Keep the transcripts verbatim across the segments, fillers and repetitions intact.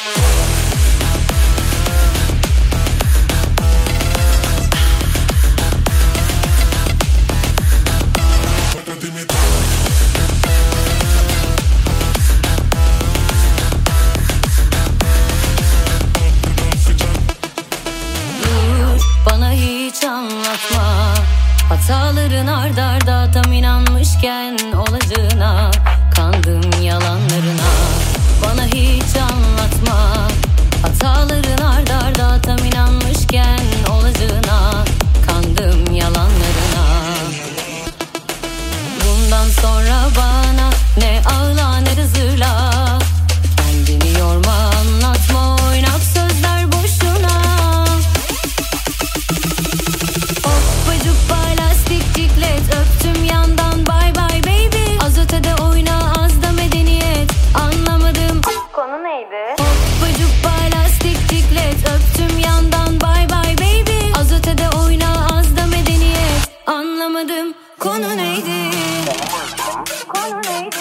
Hataların ard arda tam inanmışken olacağına, kandım yalanlarına. Bana hiç anlatma. Hataların ard arda tam inanmışken olacağına, kandım yalanlarına. Bundan sonra bana ne ağla ne de zırla. Kendini yorma, anlatma, oynak sözler boşuna. Hoppacık plastik ciklet, öptüm yandan bye bye baby. Az ötede oyna, az da medeniyet. Anlamadım konu neydi? Hoppacık plastik ciklet, öptüm yandan bye bye baby. Az ötede oyna, az da medeniyet. Anlamadım konu neydi? Konu neydi?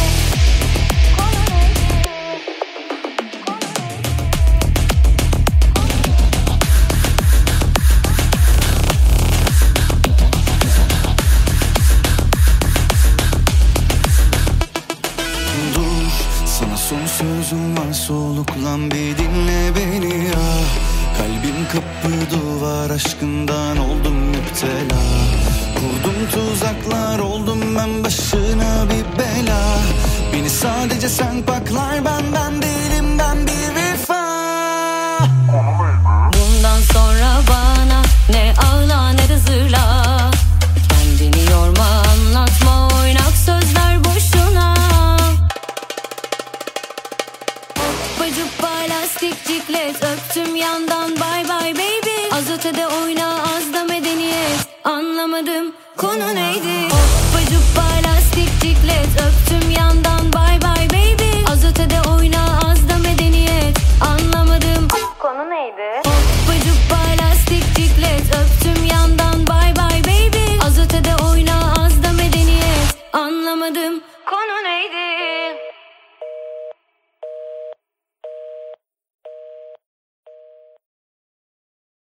Son sözüm var, soluklan bir dinle beni ya. Kalbim kapı duvar, aşkından oldum müptela. Kurdum tuzaklar, oldum ben başına bir bela. Beni sadece sen paklar, benden değilim ben bir vefa. Bundan sonra bana ne ağla ne de zırla. Kendini yorma, anlatma, oynak sözler boşuna. Hoppacık plastik ciklet, öptüm yandan bye bye baby. Az ötede oyna, az da medeniyet. Anlamadım konu neydi? Hoppacık plastik ciklet.